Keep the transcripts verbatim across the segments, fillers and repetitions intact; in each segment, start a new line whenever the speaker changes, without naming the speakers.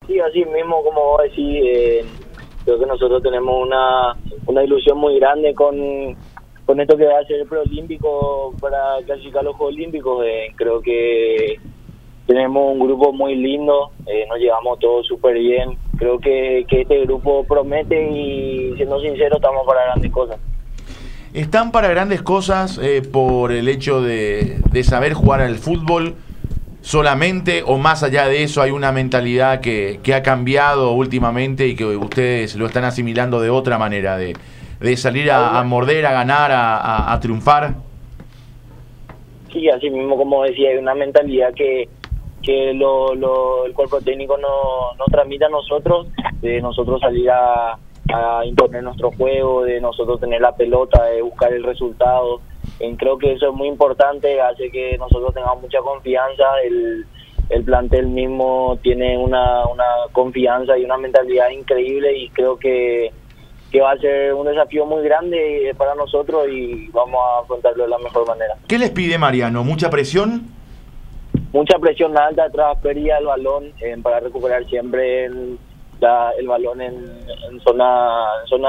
Sí, así mismo como vos decís, eh, creo que nosotros tenemos una, una ilusión muy grande con, con esto que va a ser el preolímpico para clasificar los Juegos Olímpicos. Eh, creo que tenemos un grupo muy lindo, eh, nos llevamos todos súper bien. Creo que, que este grupo promete y, siendo sincero, estamos para grandes cosas.
Están para grandes cosas eh, por el hecho de, de saber jugar al fútbol solamente, o más allá de eso hay una mentalidad que, que ha cambiado últimamente y que ustedes lo están asimilando de otra manera, de, de salir a, a morder, a ganar, a, a, a triunfar.
Sí, así mismo como decía, hay una mentalidad que que lo, lo, el cuerpo técnico no, no transmite a nosotros, de nosotros salir a, a imponer nuestro juego, de nosotros tener la pelota, de buscar el resultado. Eh, creo que eso es muy importante, hace que nosotros tengamos mucha confianza. El, el plantel mismo tiene una, una confianza y una mentalidad increíble, y creo que, que va a ser un desafío muy grande para nosotros y vamos a afrontarlo de la mejor manera.
¿Qué les pide Mariano? ¿Mucha presión?
Mucha presión alta, transfería el balón eh, para recuperar siempre el, la, el balón en, en zona, en zona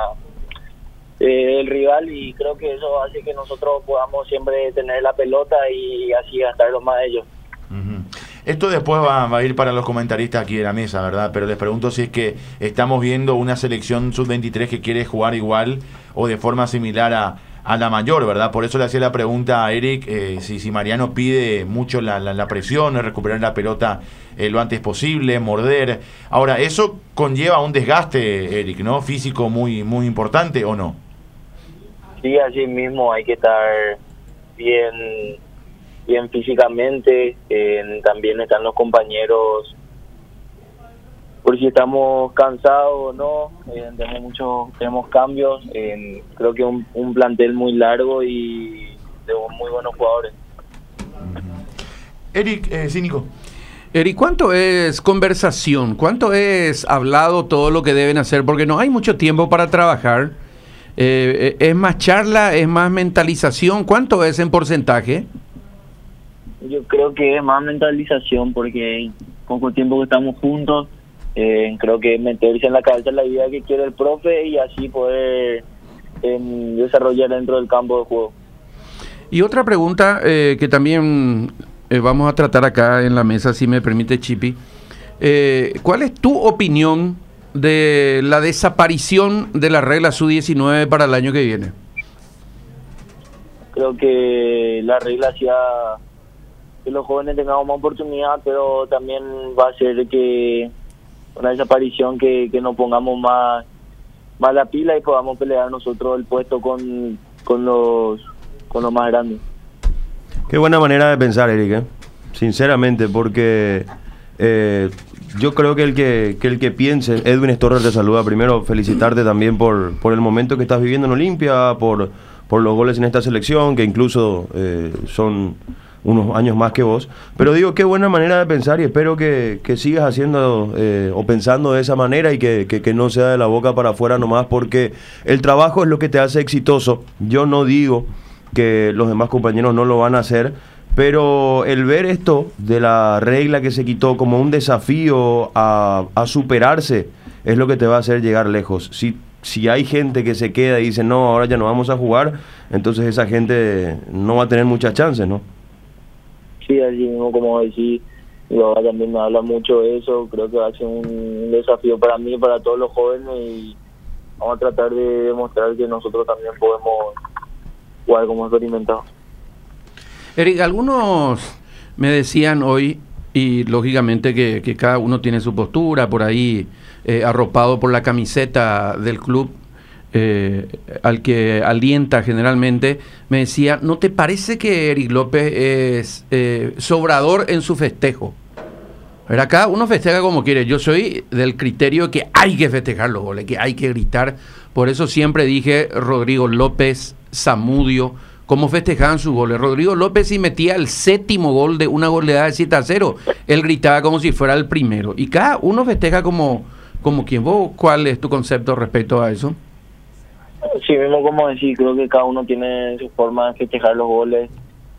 eh, del rival, y creo que eso hace que nosotros podamos siempre tener la pelota y así gastarlo más de ellos.
Uh-huh. Esto después va, va a ir para los comentaristas aquí de la mesa, ¿verdad? Pero les pregunto si es que estamos viendo una selección sub veintitrés que quiere jugar igual o de forma similar a a la mayor, ¿verdad? Por eso le hacía la pregunta a Eric, eh, si, si Mariano pide mucho la, la, la presión, recuperar la pelota eh, lo antes posible, morder. Ahora, eso conlleva un desgaste, Eric, ¿no? Físico muy muy importante, ¿o no?
Sí, así mismo hay que estar bien, bien físicamente. Eh, también están los compañeros, por si estamos cansados o no. Eh, tenemos muchos, tenemos cambios. Eh, creo que un, un plantel muy largo y de muy buenos jugadores.
Eric, eh, Cínico.
Eric, ¿cuánto es conversación? ¿Cuánto es hablado todo lo que deben hacer? Porque no hay mucho tiempo para trabajar. Eh, ¿Es más charla? ¿Es más mentalización? ¿Cuánto es en porcentaje?
Yo creo que es más mentalización, porque hay poco tiempo que estamos juntos. Eh, creo que meterse en la cabeza la idea que quiere el profe y así poder eh, desarrollar dentro del campo de juego.
Y otra pregunta eh, que también eh, vamos a tratar acá en la mesa, si me permite, Chipi. Eh, ¿Cuál es tu opinión de la desaparición de la regla sub diecinueve para el año que viene?
Creo que la regla hacía que los jóvenes tengamos más oportunidad, pero también va a ser que una desaparición que, que nos pongamos más, más la pila y podamos pelear nosotros el puesto con, con los con los más grandes.
Qué buena manera de pensar, Eric, ¿eh? Sinceramente, porque eh, yo creo que el que, que el que piense, Edwin Storrer te saluda. Primero felicitarte también por, por el momento que estás viviendo en Olimpia, por, por los goles en esta selección, que incluso eh, son unos años más que vos, pero digo, qué buena manera de pensar, y espero que, que sigas haciendo eh, o pensando de esa manera, y que, que, que no sea de la boca para afuera nomás, porque el trabajo es lo que te hace exitoso. Yo no digo que los demás compañeros no lo van a hacer, pero el ver esto de la regla que se quitó como un desafío a, a superarse es lo que te va a hacer llegar lejos. Si, si hay gente que se queda y dice, no, ahora ya no vamos a jugar, entonces esa gente no va a tener muchas chances, ¿no?
Sí, así mismo como decís, y ahora también me habla mucho de eso. Creo que va a ser un desafío para mí y para todos los jóvenes, y vamos a tratar de demostrar que nosotros también podemos jugar como experimentados.
Eric, algunos me decían hoy, y lógicamente que, que cada uno tiene su postura, por ahí eh, arropado por la camiseta del club, Eh, al que alienta generalmente, me decía, ¿no te parece que Eric López es eh, sobrador en su festejo? Pero acá uno festeja como quiere. Yo soy del criterio que hay que festejar los goles, que hay que gritar. Por eso siempre dije Rodrigo López, Zamudio, cómo festejaban sus goles. Rodrigo López, si metía el séptimo gol de una goleada de siete a cero, él gritaba como si fuera el primero. Y cada uno festeja como, como quien. ¿Vos cuál es tu concepto respecto a eso?
Sí, mismo como decir, creo que cada uno tiene su forma de festejar los goles.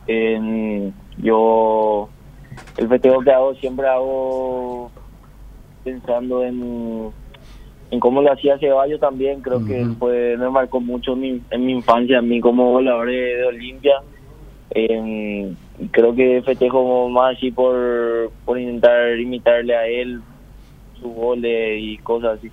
Eh, yo, el festejo que hago, siempre hago pensando en, en cómo le hacía Ceballos también. Creo
Ujú.
que fue, me marcó mucho en mi, en mi infancia, a mí como goleador de, de Olimpia. Eh, creo que festejo más así por, por intentar imitarle a él, sus goles y cosas así.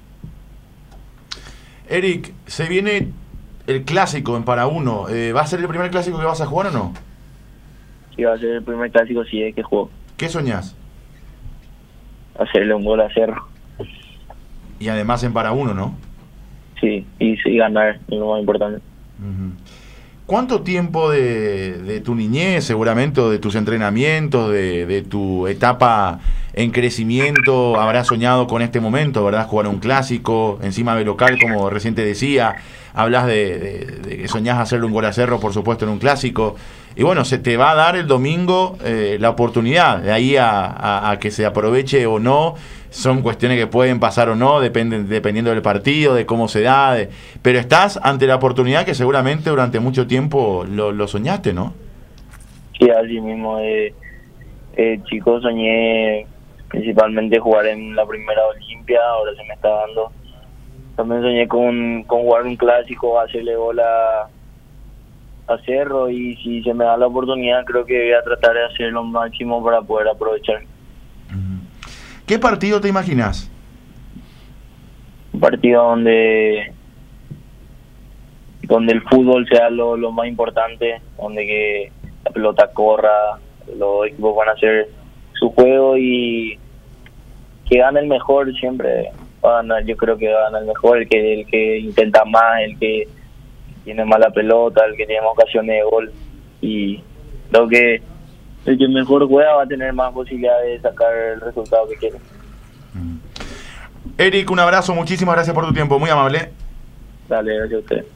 Eric, se viene el clásico en Para Uno. Eh, ¿Va a ser el primer clásico que vas a jugar o no?
Sí, va a ser el primer clásico, sí, es que juego.
¿Qué soñás?
Hacerle un gol a Cerro.
Y además en Para Uno, ¿no?
Sí, y sí, ganar, es lo más importante.
Ujú. ¿Cuánto tiempo de, de tu niñez, seguramente, o de tus entrenamientos, de, de tu etapa en crecimiento, habrás soñado con este momento, verdad? Jugar un clásico, encima de local, como recién te decía. Hablas de, de, de que soñás hacerle un gol a Cerro, por supuesto, en un clásico. Y bueno, se te va a dar el domingo eh, la oportunidad. De ahí a, a, a que se aproveche o no, son cuestiones que pueden pasar o no, dependen, dependiendo del partido, de cómo se da. De, pero estás ante la oportunidad que seguramente durante mucho tiempo lo, lo soñaste, ¿no?
Sí, así mismo. Eh, eh, chico, soñé principalmente jugar en la primera Olimpia, ahora se me está dando. También soñé con, con jugar un clásico, hacerle gol a, a Cerro, y si se me da la oportunidad creo que voy a tratar de hacer lo máximo para poder aprovechar.
¿Qué partido te imaginas?
Un partido donde donde el fútbol sea lo, lo más importante, donde que la pelota corra, los equipos van a hacer su juego y que gane el mejor. Siempre va a ganar, yo creo que va a ganar el mejor, el que, el que intenta más, el que tiene más la pelota, el que tiene más ocasiones de gol, y creo que el que mejor juega va a tener más posibilidades de sacar el resultado que quiere.
Eric, un abrazo, muchísimas gracias por tu tiempo, muy amable.
Dale, gracias a usted.